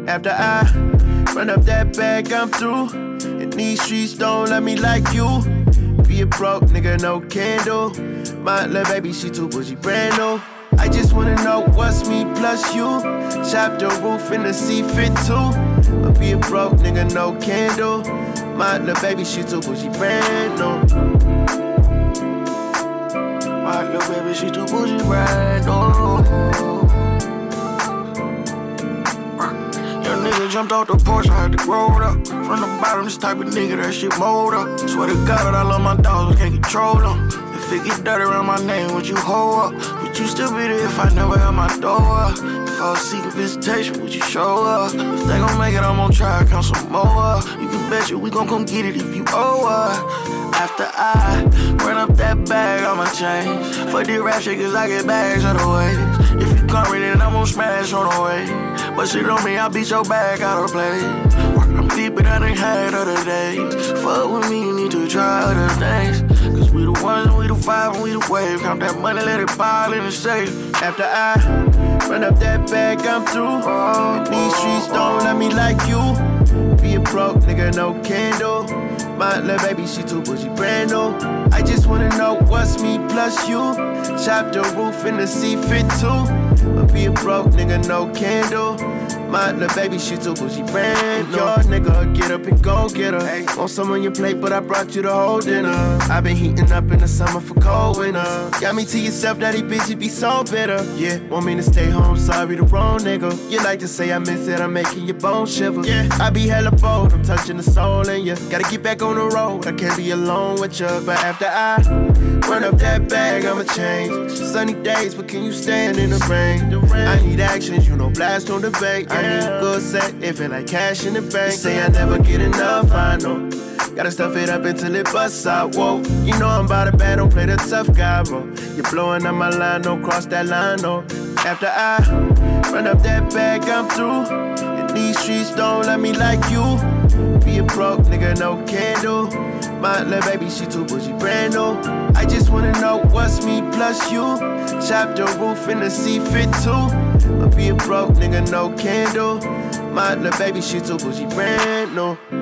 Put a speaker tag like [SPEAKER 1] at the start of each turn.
[SPEAKER 1] After I run up that bag, I'm through. And these streets don't love me like you. Be a broke nigga, no candle. My little baby, she too bougie, brand new. I just wanna know what's me plus you. Chop the roof and the sea fit too. But be a broke nigga, no candle. My little baby, she too bougie, brand new. My little baby, she too bougie, brand new. Young nigga jumped off the porch, I had to grow it up. From the bottom, this type of nigga, that shit mold up. Swear to God, I love my dogs, I can't control them. If it get dirty around my name, would you hold up? Would you still be there if I never had my door up? If I was seeking visitation, would you show up? If they gon' make it, I'm gon' try to count some more. You can bet you we gon' come get it if you owe her. After I run up that bag, I'ma change. Fuck this rap shit, cause I get bags on the way. If you come in, then I'm gon' smash on the way. But shit on me, I beat your bag out of play. I'm deeper than I had other days. Fuck with me, you need to try other things. Cause we the ones, and we the five, and we the wave. Count that money, let it pile in the safe. After I run up that bag, I'm through. And these streets don't love me like you. Be a broke nigga, no candle. My little baby, she too bougie, brand new. I just wanna know what's me plus you. Chop the roof and the sea fit too. But be a broke nigga, no candle. My little baby, she too bougie, brand new. Your nigga, get up and go get her. Hey, want some on your plate, but I brought you the whole dinner. I been heating up in the summer for cold winter. Got me to yourself, daddy bitch, you be so bitter. Yeah, want me to stay home, sorry, the wrong nigga. You like to say I miss it, I'm making your bones shiver. Yeah, I be hella bold, I'm touching the soul in you. Gotta get back on the road, I can't be alone with you. But after I run up that bag, I'ma change. Sunny days, but can you stand in the rain? I need actions, you know, blast on the debate. I need a good set, it feel like cash in the bank. They say I never get enough, I know. Gotta stuff it up until it busts out, whoa. You know I'm about it bad, don't play the tough guy, bro. You're blowing up my line, don't cross that line, no. After I run up that bag, I'm through. And these streets don't love me like you. Be a broke nigga, no candle. My little baby, she too bougie, brand new. I just wanna know what's me plus you. Chop the roof and the sea fit too. But be a broke nigga, no candle. My little baby, she too bougie, brand new.